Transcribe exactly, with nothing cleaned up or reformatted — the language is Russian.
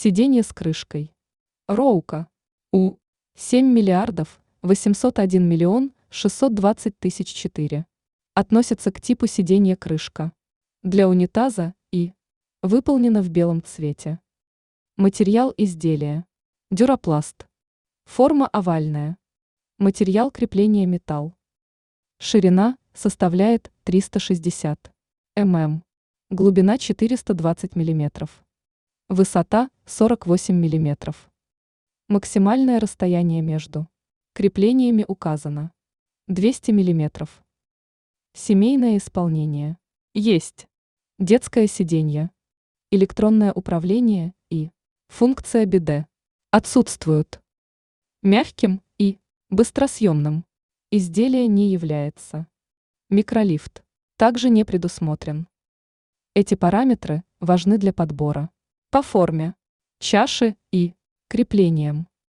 Сиденье с крышкой. Роука. У. семь миллиардов восемьсот один миллион шестьсот двадцать тысяч четыре. Относится к типу сиденья крышка. Для унитаза и. Выполнено в белом цвете. Материал изделия. Дюрапласт. Форма овальная. Материал крепления металл. Ширина составляет триста шестьдесят миллиметров. Глубина четыреста двадцать миллиметров. Высота сорок восемь миллиметров. Максимальное расстояние между креплениями указано двести миллиметров. Семейное исполнение. Есть детское сиденье, электронное управление и функция биде. Отсутствуют. Мягким и быстросъемным изделие не является. Микролифт также не предусмотрен. Эти параметры важны для подбора по форме чаши и креплениям.